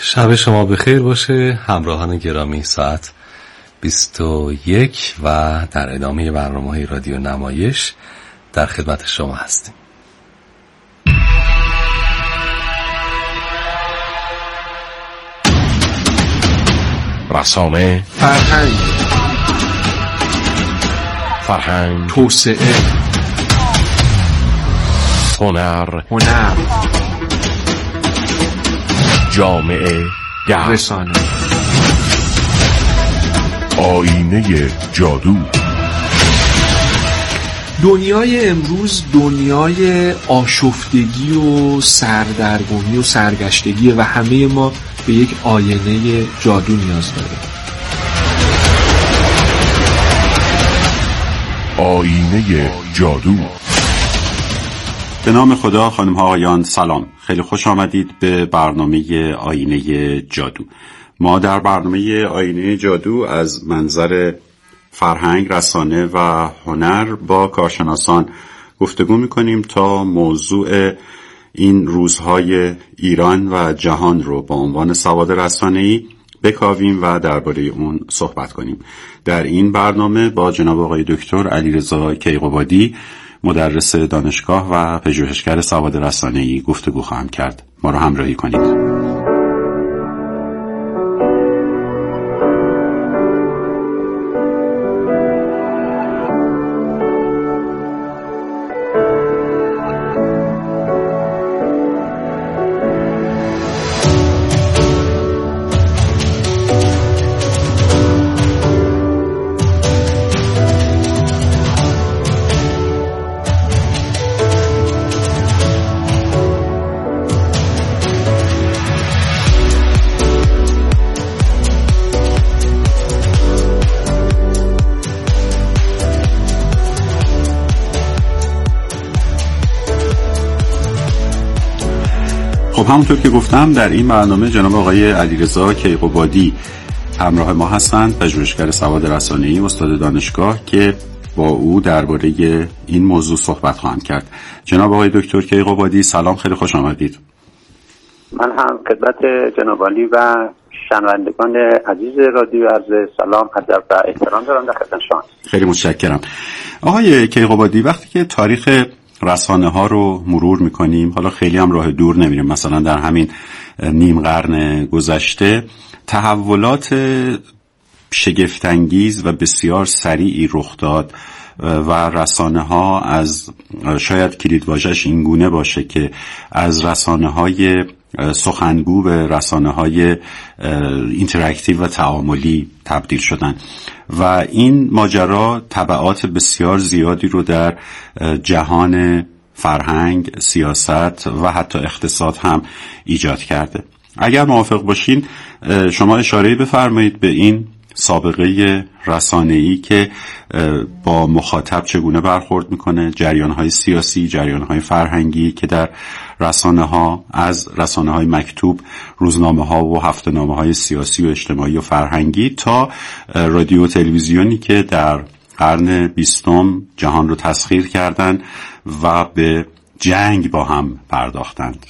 شب شما بخیر باشه همراهان گرامی. ساعت 21 و در ادامه برنامه‌های رادیو نمایش در خدمت شما هستیم. رسانه، فرهنگ، توسعه، هنر، جامعه، رسانه، آینه جادو. دنیای امروز دنیای آشفتگی و سردرگمی و سرگشتگی و همه ما به یک آینه جادو نیاز داریم. آینه جادو. به نام خدا. خانم ها آقایان سلام، خیلی خوش آمدید به برنامه آینه جادو. ما در برنامه آینه جادو از منظر فرهنگ، رسانه و هنر با کارشناسان گفتگو میکنیم تا موضوع این روزهای ایران و جهان رو با عنوان سواد رسانه‌ای بکاویم و درباره اون صحبت کنیم. در این برنامه با جناب آقای دکتر علیرضا کیقوبادی، مدرس دانشگاه و پژوهشگر سواد رسانه‌ای گفتگو خواهم کرد. ما رو همراهی کنید. خب همونطور که گفتم در این برنامه جناب آقای علیرضا کیقوبادی همراه ما هستند، پژوهشگر سواد رسانه‌ای، استاد دانشگاه، که با او درباره این موضوع صحبت خواهم کرد. جناب آقای دکتر کیقوبادی سلام، خیلی خوش آمدید. من هم خدمت جناب عالی و شنوندگان عزیز رادیو عرض سلام، ادب و احترام دارم در خدمت شما. خیلی متشکرم. آقای کیقوبادی، وقتی که تاریخ رسانه ها رو مرور میکنیم، حالا خیلی هم راه دور نمیریم، مثلا در همین نیم قرن گذشته تحولات شگفت‌انگیز و بسیار سریعی رخ داد و رسانه ها از شاید کلیدواژه‌اش این گونه باشه که از رسانه های سخنگو به رسانه های اینتراکتیو و تعاملی تبدیل شدن و این ماجرا تبعات بسیار زیادی رو در جهان فرهنگ، سیاست و حتی اقتصاد هم ایجاد کرده. اگر موافق باشین شما اشاره‌ای بفرمایید به این سابقه رسانه‌ای که با مخاطب چگونه برخورد میکنه، جریان‌های سیاسی، جریان‌های فرهنگی که در رسانه‌ها، از رسانه‌های مکتوب، روزنامه‌ها و هفته‌نامه‌های سیاسی و اجتماعی و فرهنگی تا رادیو و تلویزیونی که در قرن 20 جهان رو تسخیر کردند و به جنگ با هم پرداختند.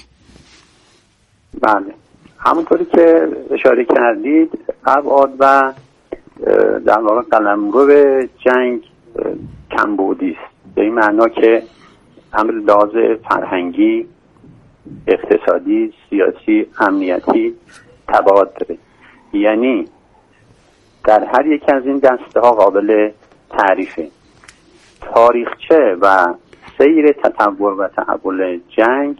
بله، همونطوری که اشاره کردید ابعاد و در واقع قلمرو جنگ کمبودی است، به این معنا که امر لحاظ فرهنگی، اقتصادی، سیاسی، امنیتی تبعات داره. یعنی در هر یک از این دسته ها قابل تعریفه. تاریخچه و سیر تطور و تحول جنگ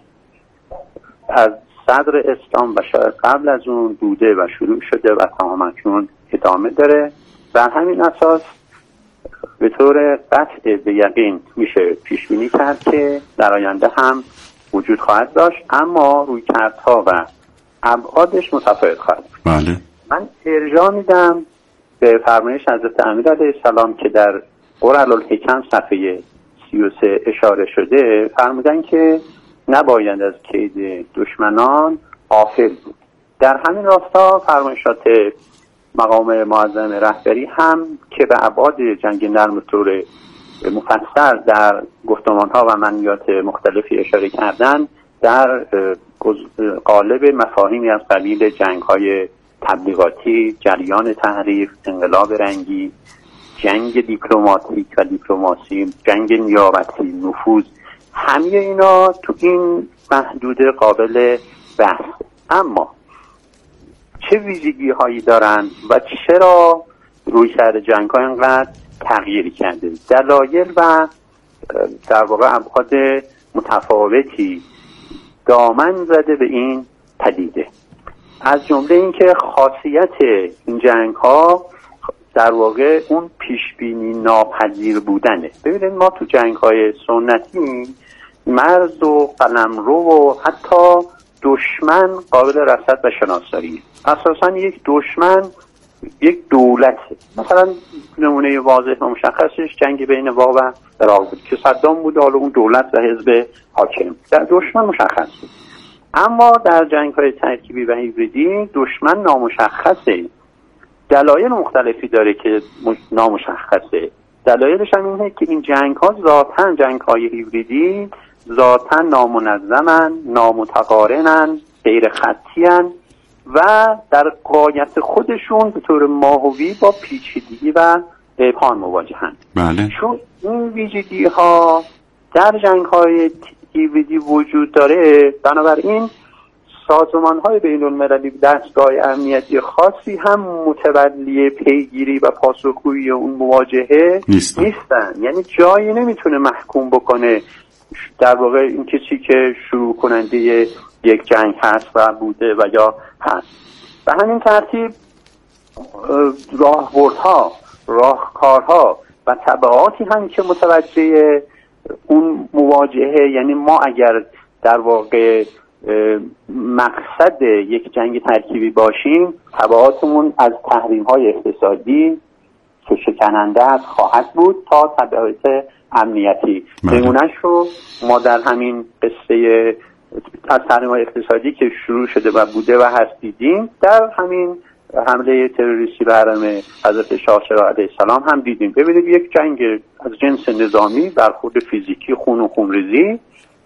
از صدر اسلام و شاید قبل از اون بوده و شروع شده و تماماً ادامه داره. بر همین اساس به طور قطع به یقین میشه پیش بینی کرد که در آینده هم وجود خواهد داشت، اما رویکردها و ابعادش متفاوت خواهد بود. بله. من ارجاع میدم به فرمایش حضرت امیر علیه السلام که در قرءالحکم صفحه 33 اشاره شده، فرمودن که نباید از کید دشمنان غافل بود. در همین راستا فرمایشات مقام معظم رهبری هم که به ابعاد جنگ نرم طور مفصل در گفتمان‌ها و منیات مختلفی اشاره کردن، در قالب مفاهیمی از قبیل جنگ‌های تبلیغاتی، جریان تحریف، انقلاب رنگی، جنگ دیپلماتیک و دیپلماسی، جنگ نیابتی، نفوذ، همه اینا تو این محدوده قابل بحث. اما چه ویژگی هایی دارن و چرا رویکرد جنگ ها اینقدر تغییر کرده؟ دلایل و در واقع ابعاد متفاوتی دامن زده به این پدیده. از جمله اینکه خاصیت این جنگ ها در واقع اون پیشبینی ناپذیر بودنه. ببینید ما تو جنگ های سنتی مرز و قلمرو و حتی دشمن قابل رصد و شناسایی. اساسا یک دشمن یک دولته. مثلا نمونه واضح و مشخصش جنگ بین واق و عراق بود که صدام بود، حالا اون دولت و حزب حاکم. در دشمن مشخص بود. اما در جنگ های ترکیبی و هیبریدی دشمن نامشخصه. دلایل مختلفی داره که نامشخصه. دلایلش هم اینه که این جنگ ها ذاتاً جنگ های هیبریدی ذاتاً نامنظمن، نامتقارنن، غیر خطی‌ان و در غایت خودشون به طور ماهوی با پیچیدگی و ابهام مواجهن. بله. چون این ویژگی ها در جنگ های هیبریدی وجود داره، بنابراین سازمان های بین المللی دستگاه امنیتی خاصی هم متولی پیگیری و پاسخگویی اون مواجهه نیستن. یعنی جایی نمیتونه محکوم بکنه در واقع این کسی که شروع کننده یک جنگ هست و بوده و یا هست. به همین ترتیب راهبردها، راهکارها و تبعاتی هم که متوجه اون مواجهه، یعنی ما اگر در واقع مقصد یک جنگ ترکیبی باشیم، تبعاتمون از تحریم‌های اقتصادی که شکننده است خواهد بود تا تبعات امنیتی. نمونه‌اش رو ما در همین قصه از تحریم‌های اقتصادی که شروع شده و بوده و هست دیدیم، در همین حمله تروریستی به حرم حضرت شاه چراغ علیه السلام هم دیدیم. ببینید یک جنگ از جنس نظامی، برخورد فیزیکی، خون و خونریزی.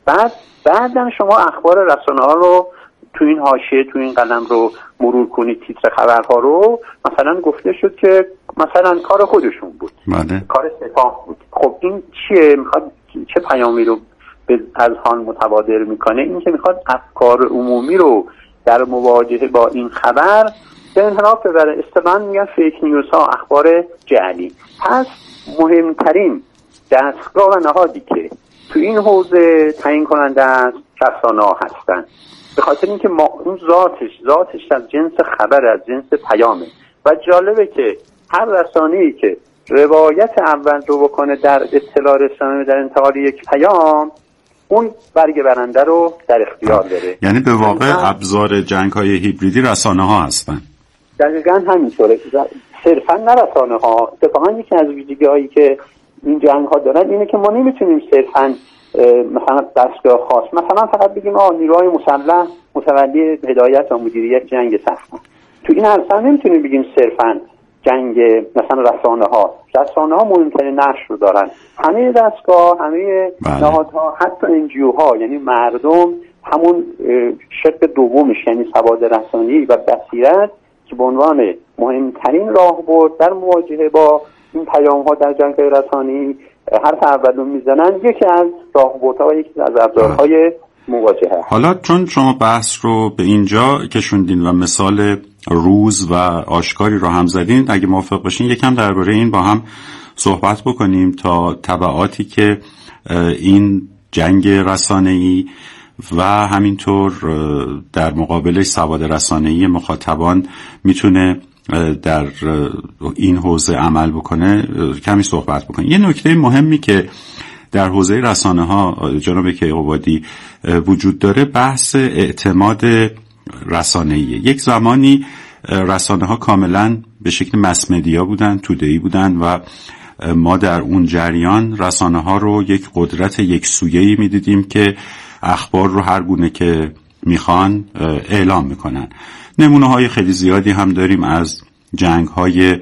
بعدم شما اخبار رسانه‌ها رو تو این حاشیه، تو این قلم رو مرور کنید، تیتر خبرها رو، مثلا گفته شد که مثلا کار خودشون بود. بله. کار سپاه بود. خب این چیه؟ میخواد چه پیامی رو به اذهان متبادر میکنه؟ این که میخواد افکار عمومی رو در مواجهه با این خبر به انحراف ببره. اصطلاحاً میگن فیک نیوز ها، اخبار جعلی. پس مهمترین دستگاه و نهادی که تو این حوزه تعیین کننده است رسانه‌ها هستن. به خاطر اینکه ما اون ذاتش از جنس خبر، از جنس پیامه. و جالبه که هر رسانه‌ای که روایت اول رو بکنه در اطلاع رسانی، در انتقال یک پیام، اون برگ برنده رو در اختیار داره. یعنی به واقع ابزار جنگ‌های هیبریدی رسانه‌ها هستن. دقیقاً همینطوره. صرفاً نه رسانه‌ها. اتفاقاً یکی از ویژگی‌هایی که این جنگ‌ها دارن اینه که ما نمیتونیم صرفاً مثلا دستگاه خاص، مثلا فقط بگیم نیروهای مسلح متولی هدایت و مدیریت جنگ سختن. تو این عرصه نمیتونیم بگیم صرفاً جنگ مثلا رسانه‌ها مهمترین نقش رو دارن. همه دستگاه، همه نهادها، حتی NGO ها، یعنی مردم، همون شق دومش یعنی سواد رسانی و بصیرت که به عنوان مهمترین راهبرد در مواجهه با این پیام‌ها در جنگ رسانی حرف اولو میزنن، یکی از راهبردها و یکی از ابزارهای مواجهه. حالا چون شما بحث رو به اینجا کشوندین و مثال روز و آشکاری رو هم زدین، اگه موافق باشین یکم درباره این با هم صحبت بکنیم تا تبعاتی که این جنگ رسانه‌ای و همینطور در مقابل سواد رسانه‌ای مخاطبان میتونه در این حوزه عمل بکنه کمی صحبت بکنیم. یه نکته مهمی که در حوزه رسانه‌ها جناب کیقوبادی وجود داره بحث اعتماد رسانه‌ای. یک زمانی رسانه‌ها کاملا به شکل مس مدیا بودن، توده‌ای بودن و ما در اون جریان رسانه‌ها رو یک قدرت یک سویه‌ای می‌دیدیم که اخبار رو هر گونه که میخوان اعلام میکنن. نمونه‌های خیلی زیادی هم داریم از جنگ‌های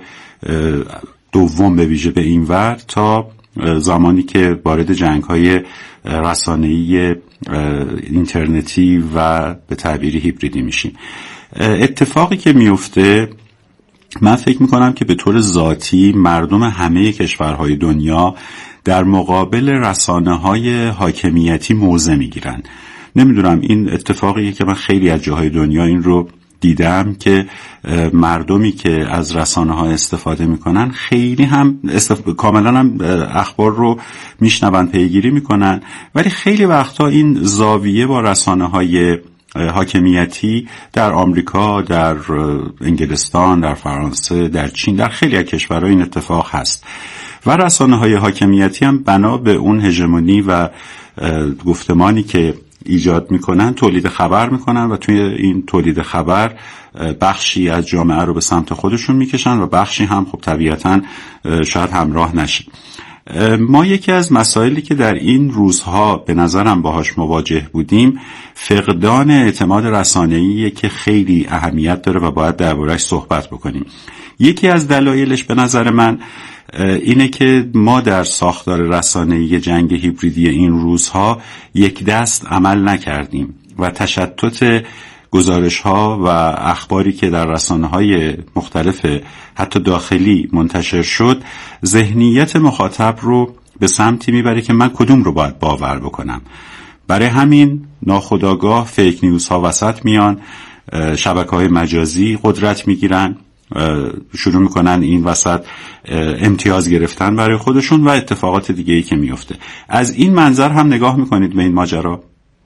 دوم به ویژه به این ور تا زمانی که وارد جنگ‌های رسانه‌ای اینترنتی و به تعبیری هیبریدی میشیم. اتفاقی که میفته، من فکر میکنم که به طور ذاتی مردم همه کشورهای دنیا در مقابل رسانه‌های حاکمیتی موضع میگیرن. نمیدونم، این اتفاقیه که من خیلی از جاهای دنیا این رو دیدم که مردمی که از رسانه‌ها استفاده میکنن خیلی هم کاملا هم اخبار رو میشنون، پیگیری میکنن، ولی خیلی وقتا این زاویه با رسانه‌های حاکمیتی در آمریکا، در انگلستان، در فرانسه، در چین، در خیلی از کشورها این اتفاق هست و رسانه‌های حاکمیتی هم بنا به اون هژمونی و گفتمانی که ایجاد میکنن تولید خبر میکنن و توی این تولید خبر بخشی از جامعه رو به سمت خودشون میکشن و بخشی هم خب طبیعتاً شاید همراه نشه. ما یکی از مسائلی که در این روزها به نظرم باهاش مواجه بودیم فقدان اعتماد رسانه‌ایه که خیلی اهمیت داره و باید درباره‌اش صحبت بکنیم. یکی از دلایلش به نظر من اینه که ما در ساختار رسانه‌ای جنگ هیبریدی این روزها یک دست عمل نکردیم و تشتت گزارش‌ها و اخباری که در رسانه‌های مختلف حتی داخلی منتشر شد ذهنیت مخاطب رو به سمتی میبره که من کدوم رو باید باور بکنم. برای همین ناخودآگاه فیک نیوزها وسط میان، شبکه‌های مجازی قدرت میگیرن، شروع میکنن این وسط امتیاز گرفتن برای خودشون و اتفاقات دیگه‌ای که میفته. از این منظر هم نگاه میکنید به این ماجرا؟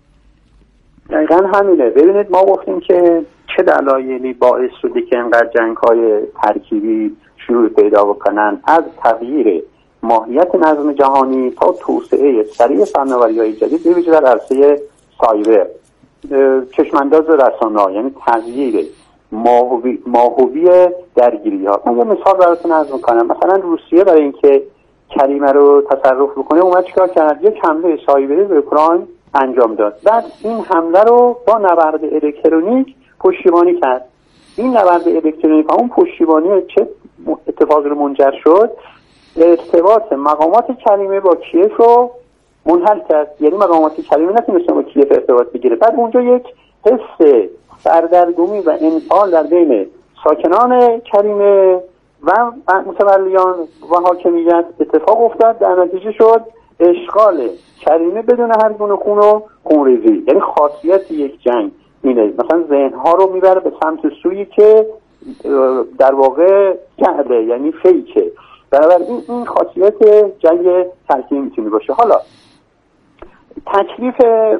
دقیقا همینه. ببینید، ما گفتیم که چه دلایلی باعث شده که اینقدر جنگ‌های ترکیبی شروع پیدا بکنن، از تغییر ماهیت نظم جهانی تا توسعه سریع فناوری‌های جدید به ویژه در عرصه سایبر، چشمانداز رسانه‌ها، یعنی تغییر ماهوی درگیری‌ها. من یه مثال براتون عرض می‌کنم. مثلا روسیه برای اینکه کریمه رو تصرف بکنه اومد چیکار کرد؟ یک حمله سایبری به اوکراین انجام داد. بعد این حمله رو با نبرد الکترونیک پشتیبانی کرد. این نبرد الکترونیک اون پشتیبانی چه اتفاقی رو منجر شد؟ ارتباط مقامات کریمه با کیف رو منحل کرد. یعنی مقامات کریمه نتونستن با کیف ارتباط بگیره. بعد اونجا یک حس سردرگمی و انفعال در بین ساکنان کریمه و متولیان و حاکمیت اتفاق افتاد. در نتیجه شد اشغال کریمه بدون هر گونه خون و خونریزی. یعنی خاصیت یک جنگ اینه، مثلا ذهنها رو میبره به سمت سویی که در واقع جعله، یعنی فیکه. بنابراین این خاصیت جنگ ترکیبی میتونه باشه. حالا تکلیف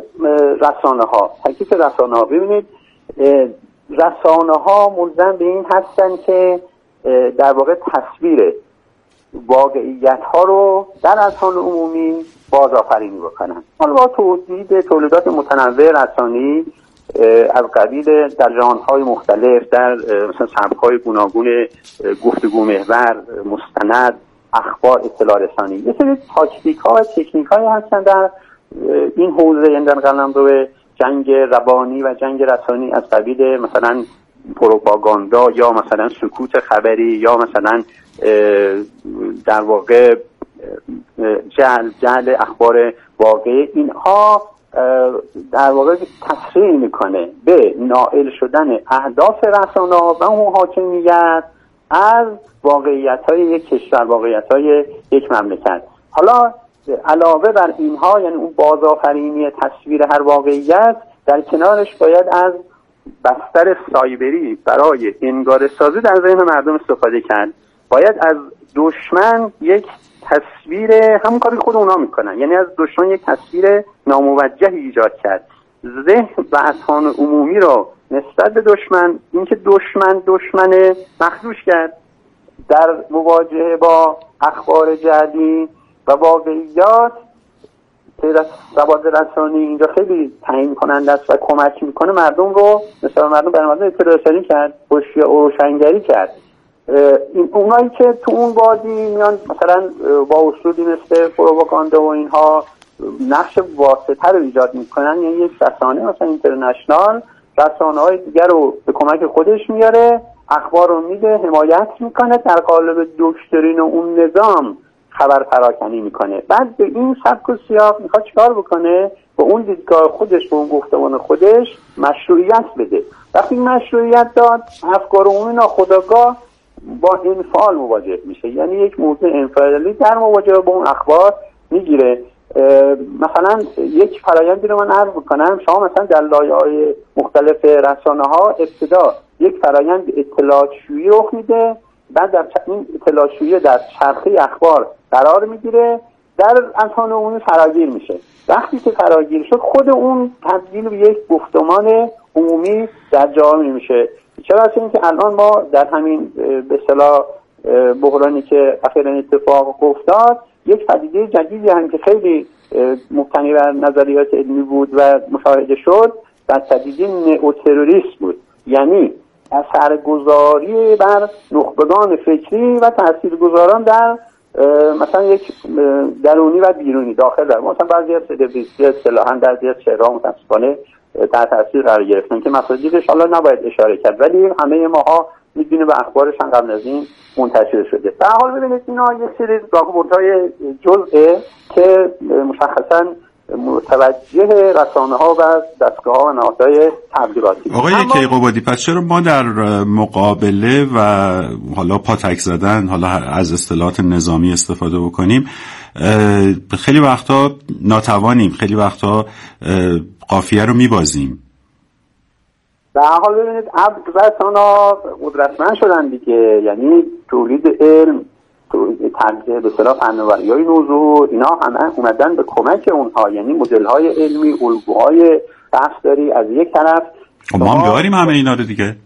رسانه ها ببینید، رسانه ها ملزم به این هستن که در واقع تصویر واقعیت ها رو در اذهان عمومی بازآفرینی بکنن. حالا با توجیه تولیدات متنوع رسانی از قبیل در ژانرهای مختلف، در مثلا سبک‌های گوناگون گفتگو محور، مستند، اخبار، اطلاع رسانی، یه سری تاکتیک‌ها و تکنیک‌هایی هستن در این حوزه، یعنی در قلمرو جنگ روانی و جنگ رسانی، از قبیل مثلا پروپاگاندا یا مثلا سکوت خبری یا مثلا در واقع جعل اخبار واقعی. اینها در واقع تسریع میکنه به نائل شدن اهداف رسانه و اون حاکمیت از واقعیت‌های یک کشور، واقعیت‌های یک مملکت. حالا علاوه بر اینها، یعنی اون بازآفرینی تصویر هر واقعیت، در کنارش باید از بستر سایبری برای انگاره‌سازی در ذهن مردم استفاده کرد. باید از دشمن یک تصویر، همون کاری خود اونا میکنن، یعنی از دشمن یک تصویر ناموجهی ایجاد کرد. ذهن و اذهان عمومی رو نسبت به دشمن، اینکه دشمن مخدوش کرد. در مواجهه با اخبار جعلی و واقعیات، سواد رسانی اینجا خیلی تعیین کننده است و کمک میکنه مردم رو، مثلا مردم برنامه اطلاع رسانی کرد، روشنگری کرد. اونایی که تو اون وادی میان مثلا با اسلوبی مثل پروپاگاندا و اینها نقش واسطه رو ایجاد میکنن، یعنی یک رسانه مثلا اینترنشنال رسانه‌های دیگر رو به کمک خودش میاره، اخبار رو میده، حمایت میکنه، در قالب دکترین و اون نظام خبر پراکنی میکنه. بعد به این سبک و سیاق میخواد چیکار بکنه؟ با اون دیدگاه خودش، با اون گفتمان خودش مشروعیت بده. وقتی مشروعیت داد، افکار عمومی ناخودآگاه با انفعال مواجه میشه، یعنی یک موضوع انفعالی در مواجهه با اون اخبار میگیره. مثلا یک فرآیندی رو من عرض میکنم، شما مثلا در لایه‌های مختلف رسانه‌ها ابتدا یک فرآیند اطلاعات‌شویی رخ میده، بعد در این اطلاعات‌شویی در چرخه اخبار قرار میگیره، در اذهان عمومی فراگیر میشه. وقتی که فراگیر شد، خود اون تبدیل به یک گفتمان عمومی در جامعه میشه. چرا؟ از اینکه الان ما در همین به اصطلاح بحرانی که اخیراً اتفاق افتاد، یک پدیده جدیدی هم که خیلی مبتنی بر نظریات علمی بود و مشاهده شد، در پدیده نئوتروریسم بود، یعنی اثرگذاری بر نخبگان فکری و تاثیرگذاران در مثلا یک درونی و بیرونی داخل در مثلا بعضی از سلبریتی اصطلاحاً در بعضی از شهرها متاسفانه در تاثیر قرار گرفتن که مصادیقش حالا نباید اشاره کرد، ولی همه ماها میدونیم و اخبارش هم قبل از این منتشر شده. در حال ببینید اینا یک سری راهبردهای جزئه که مشخصاً متوجه رسانه‌ها و دستگاه‌ها و نهادهای تبلیغاتی. آقای کیقوبادی، پس چرا ما در مقابله و حالا پاتک زدن، حالا از اصطلاحات نظامی استفاده بکنیم، خیلی وقتا ناتوانیم، خیلی وقتا قافیه رو میبازیم؟ در حال ببینید رسانه‌ها قدرتمند شدن دیگه، یعنی تولید علم، تنظیم به اصطلاح فناوری‌های نوظهور، اینا همه اومدن به کمک اونها، یعنی مدل‌های علمی، الگوهای بحث‌داری از یک طرف. ما هم داریم همه اینا رو دیگه.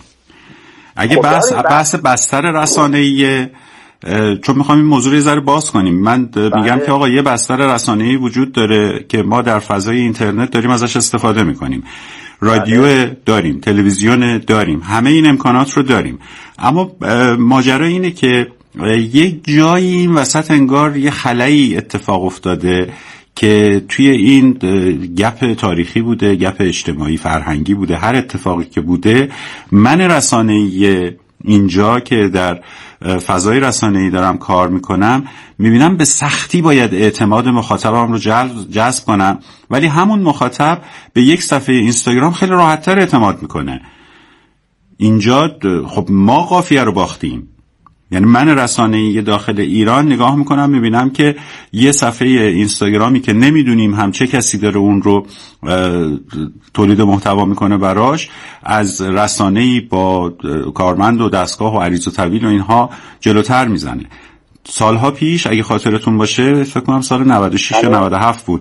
اگه بحث بستر رسانه‌ای، چون میخوام این موضوع رو یه ذره باز کنیم، من میگم که آقا یه بستر رسانه‌ای وجود داره که ما در فضای اینترنت داریم ازش استفاده میکنیم، رادیو داریم، تلویزیون داریم، همه این امکانات رو داریم، اما ماجرا اینه که یک جایی این وسط انگار یه خلایی اتفاق افتاده که توی این گپ تاریخی بوده، گپ اجتماعی فرهنگی بوده، هر اتفاقی که بوده، من رسانه‌ای اینجا که در فضای رسانه‌ای دارم کار میکنم میبینم به سختی باید اعتماد مخاطبم رو جذب کنم، ولی همون مخاطب به یک صفحه اینستاگرام خیلی راحت‌تر اعتماد میکنه. اینجا خب ما قافیه رو باختیم. یعنی من رسانه‌ای داخل ایران نگاه میکنم میبینم که یه صفحه اینستاگرامی که نمیدونیم هم چه کسی داره اون رو تولید محتوا میکنه براش، از رسانه‌ای با کارمند و دستگاه و عریض و طویل و اینها جلوتر میزنه. سالها پیش اگه خاطرتون باشه، فکر کنم سال 96 یا 97 بود،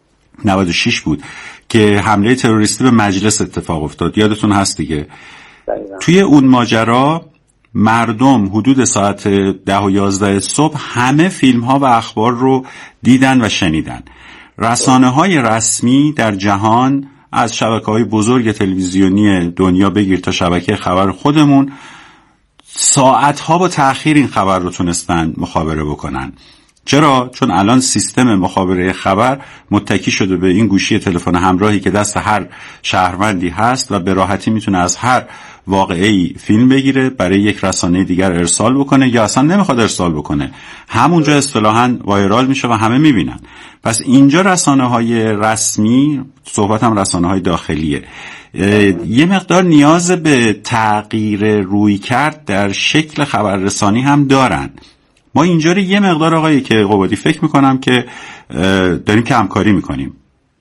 96 بود که حمله تروریستی به مجلس اتفاق افتاد، یادتون هست دیگه. توی اون ماجرا مردم حدود ساعت 10 و 11 صبح همه فیلم ها و اخبار رو دیدن و شنیدن. رسانه های رسمی در جهان، از شبکه های بزرگ تلویزیونی دنیا بگیر تا شبکه خبر خودمون، ساعت ها با تأخیر این خبر رو تونستن مخابره بکنن. چرا؟ چون الان سیستم مخابره خبر متکی شده به این گوشی تلفن همراهی که دست هر شهروندی هست و به راحتی میتونه از هر واقعی فیلم بگیره، برای یک رسانه دیگر ارسال بکنه، یا اصلا نمیخواد ارسال بکنه، همونجا اصطلاحاً وایرال میشه و همه میبینن. پس اینجا رسانه‌های رسمی، صحبتم رسانه‌های داخلیه، یه مقدار نیاز به تغییر رویکرد در شکل خبررسانی هم دارن. ما اینجا رو یه مقدار آقای کیقوبادی فکر میکنم که داریم کمکاری میکنیم.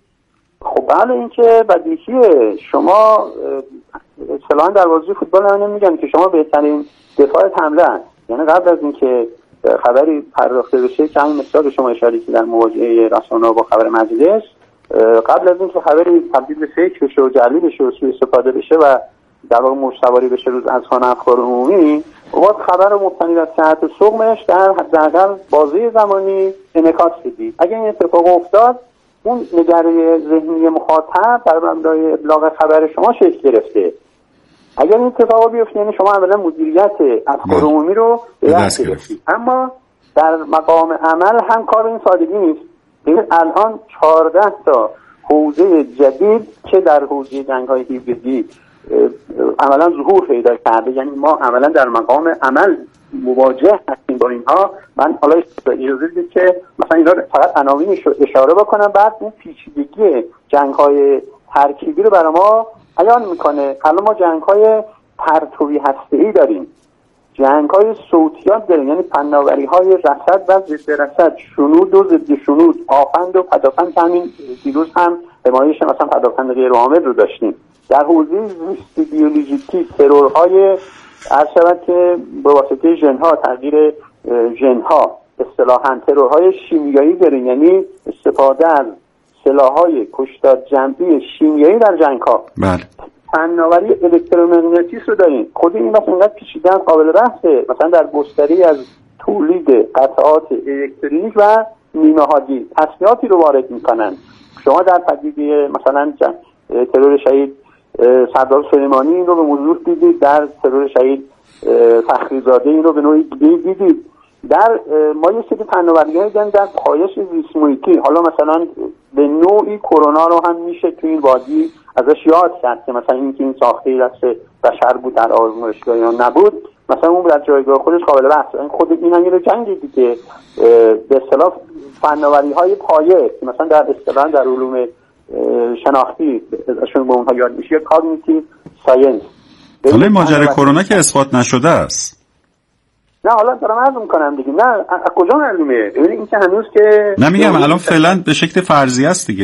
خب بله، این که بدیهیه. شما اصطلاحاً در بازی فوتبال هم نمیگن که شما بهترین دفاع حمله هست، یعنی قبل از اینکه خبری پرداخته بشه، که همین مثال شما اشاره کردید در مواجهه رسانه‌ها با خبر مجلس، قبل از اینکه خبری تبدیل به فیک بشه و جعلی بشه و سوء استفاده بشه و در واقع موج‌سواری بشه روز اذهان افکار عمومی، باید خبر مبتنی بر صحت و سقمش در حداقل بازه زمانی انعکاس بدید. اگر این اتفاق افتاد، اون نگرش ذهنی مخاطب در مبنای ابلاغ خبر شما شکل گرفته. اگر این اتفاق بیفته، یعنی شما اولا مدیریت افکار عمومی رو به دست گرفتید. اما در مقام عمل هم کار این سادگی نیست. ببین الان 14 تا حوزه جدید که در حوزه جنگ‌های هیبریدی عملا ظهور پیدا کرده، یعنی ما عملا در مقام عمل مواجه هستیم با اینها. من حالا اجازه بدید که مثلا اینا فقط عناوین اشاره بکنم، بعد اون پیچیدگی جنگ‌های ترکیبی رو برای ما بیان میکنه. الان ما جنگ‌های پرتوی هسته‌ای داریم، جنگ‌های صوتیات داریم، یعنی فناوری‌های رصد و ضد رصد، شنود و ضد شنود، آفند و پدافند. همین دیروز هم نمایش مثلا پدافند غیرعامل رو داشتیم. در حوزه زیست بیولوژیکی ترورهای عرض شود که به واسطه ژن‌ها، تغییر ژن‌ها، اصطلاحاً ترورهای شیمیایی داریم، یعنی استفاده از سلاح‌های کشتار جمعی شیمیایی در جنگ‌ها. بله. فناوری الکترومغناطیس رو داریم. خود این مثلا اینقدر پیچیده قابل بحثه، مثلا در گستری از تولید قطعات الکترونیک و نیمه‌هادی تسلیحاتی رو وارد میکنن. شما در پدیده مثلا ترور شهید سردار سلیمانی این رو به وضوح دیدید، در ترور شهید فخریزاده این رو به نوعی دیدید. در ما یه سری فناوری‌های داریم در پایش زیست محیطی. حالا مثلا به نوعی کرونا رو هم میشه تو این وادی ازش یاد کرد که مثلا اینکه این ساخته دست بشر بود در آزمایشگاه یا نبود، مثلا اون در جایگاه خودش قابل بحثه. این خود این هم یه جنگی دیگه به اصطلاح فناوری‌های پایه مثلا در اصطلاح در علوم شناختی ازشون به اونها یاد میشه، کاگنیتیو ساینس. حالا ماجرای کرونا که اثبات نشده است. نه حالا دارم عرض میکنم دیگه، نه از کجا معلومه؟ ببینید این که هنوز که نمیگم الان فعلا به شکل فرضی است دیگه.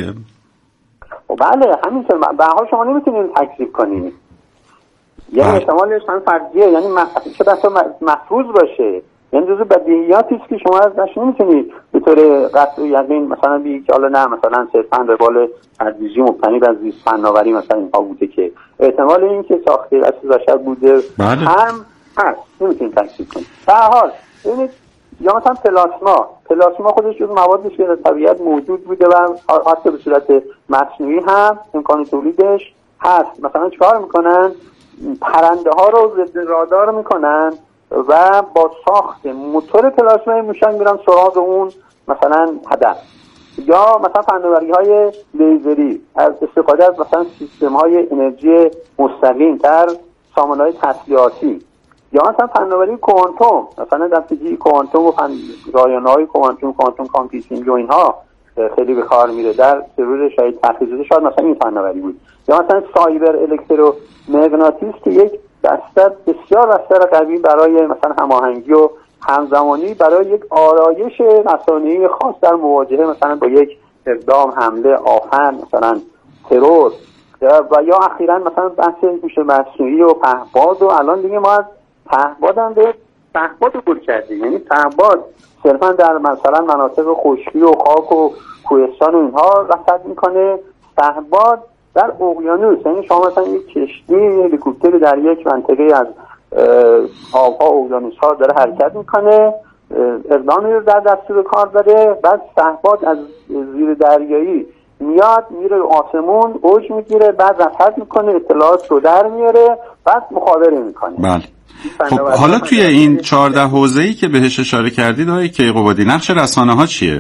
بله همینطور. به هر حال شما نمیتونید تکذیب کنید، یعنی احتمالش هم فرضیه، یعنی چه بسا مفروض باشه، یعنی جزو بدیهیاتی است که شما ازش نمیتونید به طور قطع و یقین مثلا بگید که حالا نه مثلا صرفا روال تدریجی مبتنی بر زیست فناوری مثلا اینها بوده، که احتمال این که ساخته اصل بشر بوده هم هست، نمیتونید تکذیب کنید. به هر حال ببینید یا مثلا پلاسما خودش جز موادی که در طبیعت موجود بوده و حتی به صورت مصنوعی هم امکان تولیدش هست. مثلا چیکار میکنن؟ پرنده ها رو ضد رادار میکنن و با ساخت موتور پلاسمای موشک میرن سراغ اون مثلا هدف. یا مثلا فناوری های لیزری از استفاده از مثلا سیستم های انرژی مستقیم در سامانه های تسلیحاتی. یا مثلا فناوری کوانتوم، مثلا در فیزیک کوانتوم و رایانه‌های کوانتوم کامپیوتینگ و اینها خیلی به کار میره. در ترور شهید فخریزاده شاید مثلا این فناوری بود. یا مثلا سایبر الکترومغناطیس که یک بستر بسیار قوی برای مثلا هماهنگی و همزمانی برای یک آرایش رسانه‌ای خاص در مواجهه مثلا با یک اقدام، حمله، آفن، مثلا ترور. و یا اخیراً مثلا بحث هوش مصنوعی و پهپاد، و الان دیگه ما از پهپاد هم به پهپاد عبور کردیم. یعنی پهپاد صرفا در مثلا مناطق خشکی و خاک و کوهستان و اینها رصد میکنه. پهپاد در اقیانوس، یعنی شما مثلا یک کشتی هلیکوپتر در یک منطقه از آبها اقیانوس ها داره حرکت میکنه، اقدامی رو در دستور کار داره، بعد پهپاد از زیر دریایی میاد میره آسمون اوج میگیره، بعد رصد میکنه، اطلاعات رو در میاره، بعد مخابره میکنه. بله. خب حالا توی این 14 حوزه‌ای که بهش اشاره کردید آقای کیقوبادی، نقش رسانه‌ها چیه؟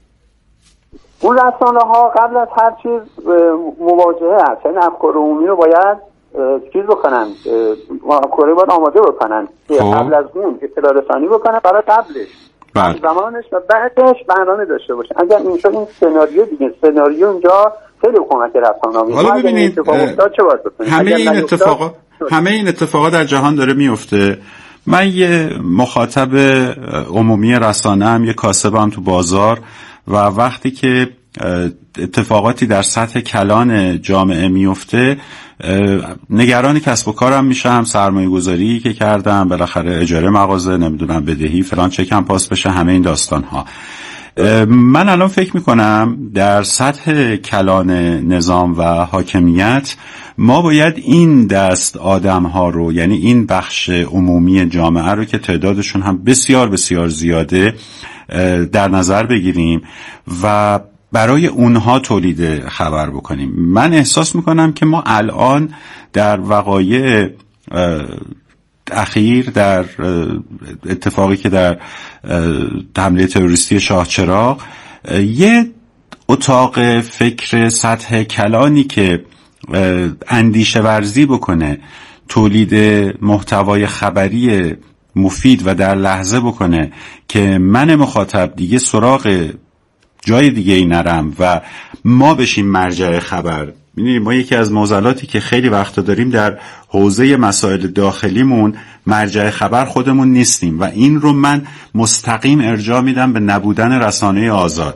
اون رسانه‌ها قبل از هر چیز مواجهه هست، یعنی افکار عمومی رو باید چیز بکنن، افکار باید آماده بکنن، قبل از اون اطلاع رسانی بکنن برای قبلش، زمانش و بعدش برنامه داشته باشن. اگر این شد این سناریو دیگه، سناریو اونجا خیلی کمک رسانه‌ها. حالا ببینید همه این اتفاقات در جهان داره میفته. من یه مخاطب عمومی رسانه هم، یه کاسبم تو بازار، و وقتی که اتفاقاتی در سطح کلان جامعه میفته نگران کسب و کارم میشم، سرمایه گذاری که کردم، بالاخره اجاره مغازه، نمیدونم بدهی فلان چکم پاس بشه، همه این داستان ها. من الان فکر میکنم در سطح کلان نظام و حاکمیت ما باید این دست آدم ها رو، یعنی این بخش عمومی جامعه رو که تعدادشون هم بسیار بسیار زیاده، در نظر بگیریم و برای اونها تولید خبر بکنیم. من احساس میکنم که ما الان در وقایع اخیر، در اتفاقی که در حمله تروریستی شاهچراغ، یه اتاق فکر سطح کلانی که اندیشه ورزی بکنه، تولید محتوای خبری مفید و در لحظه بکنه که من مخاطب دیگه سراغ جای دیگه ای نرم و ما بشیم مرجع خبر. می‌دونید ما یکی از معضلاتی که خیلی وقتا داریم در حوزه مسائل داخلیمون مرجع خبر خودمون نیستیم و این رو من مستقیم ارجاع میدم به نبودن رسانه آزاد.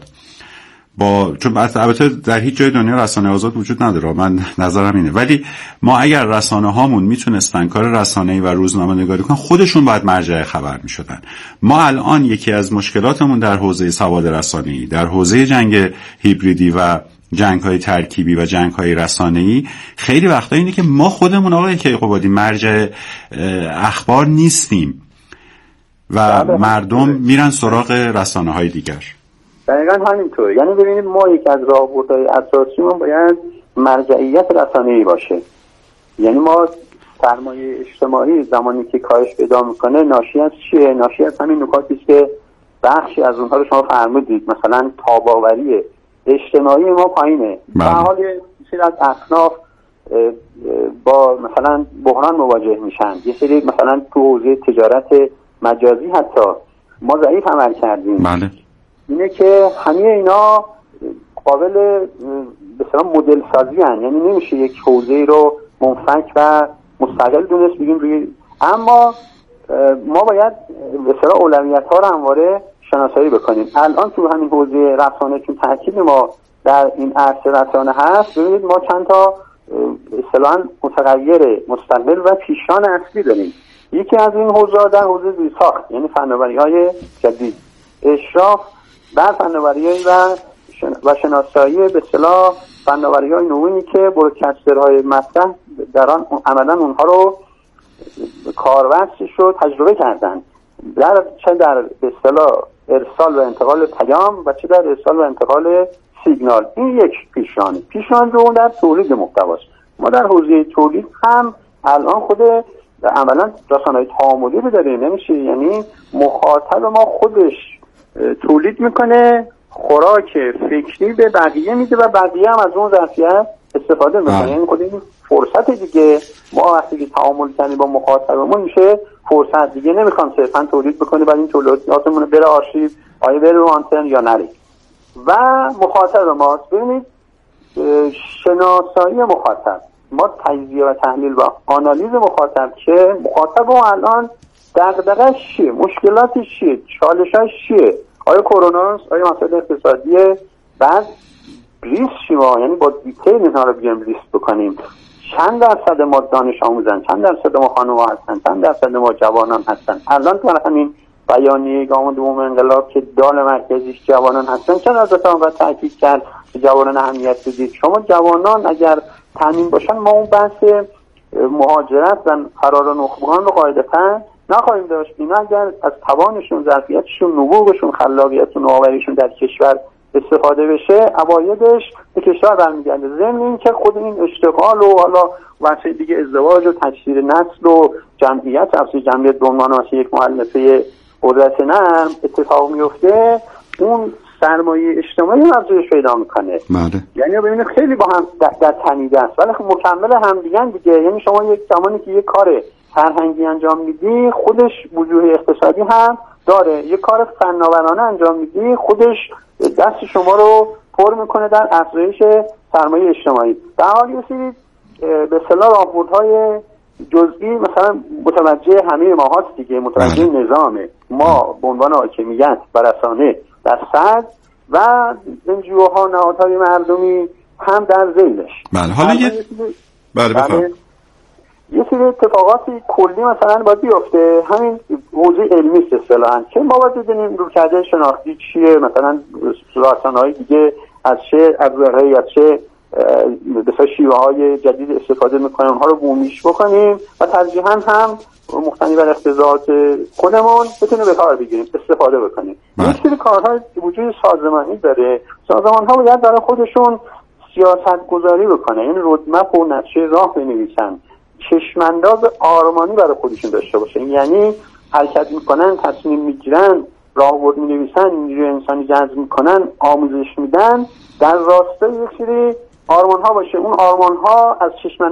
چون البته در هیچ جای دنیا رسانه آزاد وجود نداره، من نظرم اینه، ولی ما اگر رسانه هامون میتونستن کار رسانه‌ای و روزنامه نگاری کنن خودشون باید مرجع خبر میشدن. ما الان یکی از مشکلاتمون در حوزه سواد رسانه‌ای، در حوزه جنگ هیبریدی و جنگ‌های ترکیبی و جنگ‌های رسانه‌ای خیلی وقتا اینه که ما خودمون آقای کیقوبادی مرجع اخبار نیستیم و مردم میرن سراغ رسانه‌های دیگر. دقیقا همینطور. یعنی ببینید ما یک از راهبردهای اساسیمون باید مرجعیت رسانه‌ای باشه. یعنی ما سرمایه اجتماعی زمانی که کاهش پیدا میکنه ناشی از چیه؟ ناشی از همین نکاتی است که بخشی از اونها رو شما فرمودید، مثلا تاباوری اجتماعی ما پایینه. در حال سری از اصناف با مثلا بحران مواجه میشن، یه سری مثلا تو حوزه تجارت مجازی حتی ما ضعیف عمل کردیم. بله. اینه که همه اینا قابل به اصطلاح مدل سازی هستند، یعنی نمیشه یک حوزه رو منفک و مستقل دونست بگیم روی، اما ما باید به اصطلاح اولویت‌ها رو همواره شناسایی بکنیم. الان تو همین حوزه رسانه چون ترکیب ما در این عرصه رسانه هست، ببینید ما چند تا اصطلاحاً متغیر مستقل و پیشران اصلی داریم. یکی از این حوزه در حوزه زیرساخت، یعنی فناوری‌های جدید، اشراف بر فناوری‌های و شناسایی به اصطلاح فناوری‌های نوینی که برودکسترهای مطرح در آن عملاً اونها رو کارورزش رو تجربه کردن، چه در به اصطلاح ارسال و انتقال پیام و چه در ارسال و انتقال سیگنال. این یک پیشران رو در تولید محتواست. ما در حوزه تولید هم الان خود عملاً رسانه‌های تعاملی رو داریم، نمیشه، یعنی مخاطب ما خودش تولید میکنه، خوراک فکری به بقیه میده و بقیه هم از اون ظرفیت استفاده میکنه. یعنی خود این فرصت دیگه ما وقتی که تعامل کنیم با مخاطبمون میشه فرصت دیگه، نمیخوام صرفا تولید بکنه بعد این تولیداتمون بره آرشیو، آیا بره رو آنتن یا نره. و مخاطب ما، ببینید شناسایی مخاطب، ما تجزیه و تحلیل و آنالیز مخاطب که مخاطب ما الان دغدغه‌اش چیه، مشکلاتش چیه، چالشاش چیه، آیا کرونا است، آیا مسائل اقتصادیه، بعد ریسک شما، یعنی با دیتیل اینها رو بیام لیست بکنیم. چند درصد ما دانش آموزن، چند درصد ما خانوما هستن، چند درصد ما جوانان هستن. الان تو همین بیانیه گام دوم انقلاب که دال مرکزیش جوانان هستن، چند درصد ما تاکید کرد که جوانان اهمیت بدید. شما جوانان اگر تامین باشن ما اون بحث مهاجرت و فرار نخبگان رو قاعدتاً نخواهیم داشت. اینا اگر از توانشون، ظرفیتشون، نبوغشون، خلاقیتشون، نوآوریشون در کشور استفاده بشه، عوایدش به کشور برمیگرده. ضمن این که خود این اشتغال و حالا واسه دیگه ازدواج و تجدید نسل و جمعیت، افزایش جمعیت به عنوان واسه یک مؤلفه قدرت نرم اتفاق میفته، اون سرمایه اجتماعی افزایش پیدا میکنه. یعنی ببینید خیلی با هم در تنیده است ولی مکمل هم دیگه. یعنی شما یک زمانی که یک کار فرهنگی انجام میدی خودش وجوه اقتصادی هم داره، یک کار فناورانه انجام میدی خودش دست شما رو پر میکنه در افزایش سرمایه اجتماعی. در حالی رسید به اصطلاح راهبردهای جزئی مثلا متوجه همه ما هاست دیگه، متوجه نظامه ما به عنوان حاکمیت و رسانه در صدر و انجیوها، نهادهای مردمی هم در ذیلش. بله. حالا یه سری اتفاقاتی کلی مثلا باید بیفته، همین حوزه علمی است اصطلاحاً، که ما باید بدونیم رویکرد شناختی چیه، مثلا رسانه‌های دیگه از چه ابزارهایی، از چه بسیار شیوه‌های جدید استفاده می‌کنن، اونها رو بومیش بکنیم و ترجیحاً هم مختنی بر اقتضاعات خودمون بتونیم به کار بگیریم، استفاده بکنیم. یک سری کارهای وجود سازمانی داره، سازمان‌ها باید برای خودشون سیاست گذاری بکنن، یعنی رودمپ و نقشه راه بنویسن، چشمانداز آرمانی برای خودشون داشته باشن، یعنی حرکت میکنن، تصمیم میگیرن، راهبرد مینویسن، نیروی انسانی جذب میکنن، آموزش میدن، در راستای یک سری آرمان ها باشه. اون آرمان ها از چشمانداز